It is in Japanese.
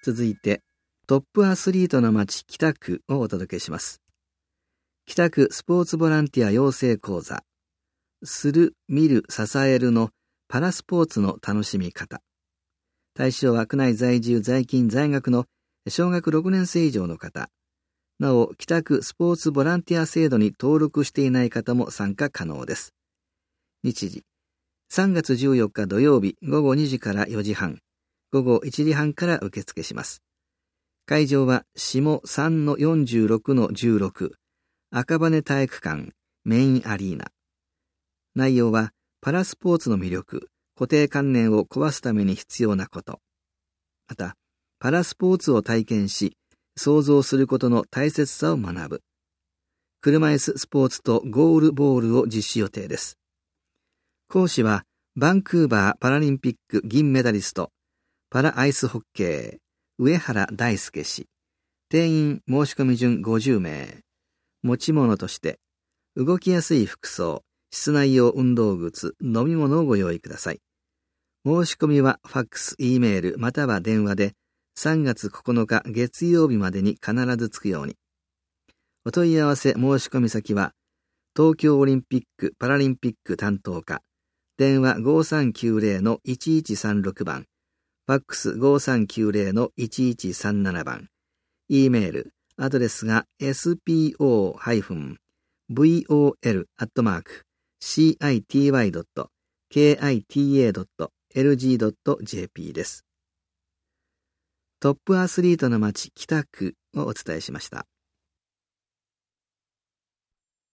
続いて、トップアスリートの街北区をお届けします。北区スポーツボランティア養成講座、する、見る、支えるのパラスポーツの楽しみ方。対象は区内在住在勤在学の小学6年生以上の方。なお、北区スポーツボランティア制度に登録していない方も参加可能です。日時、3月14日土曜日午後2時から4時半、午後1時半から受付します。会場は下 3-46-16 赤羽体育館メインアリーナ。内容はパラスポーツの魅力、固定観念を壊すために必要なこと。また、パラスポーツを体験し、想像することの大切さを学ぶ。車椅子スポーツとゴールボールを実施予定です。講師は、バンクーバーパラリンピック銀メダリスト、パラアイスホッケー、上原大輔氏。定員申し込み順50名。持ち物として、動きやすい服装、室内用運動靴、飲み物をご用意ください。申し込みはファックス、Eメールまたは電話で3月9日月曜日までに必ずつくように。お問い合わせ申し込み先は、東京オリンピック・パラリンピック担当課、電話 5390-1136 番、ファックス 5390-1137 番、Eメール、アドレスが spor-vol.city.kita.lg.jp です。トップアスリートの街北区をお伝えしました。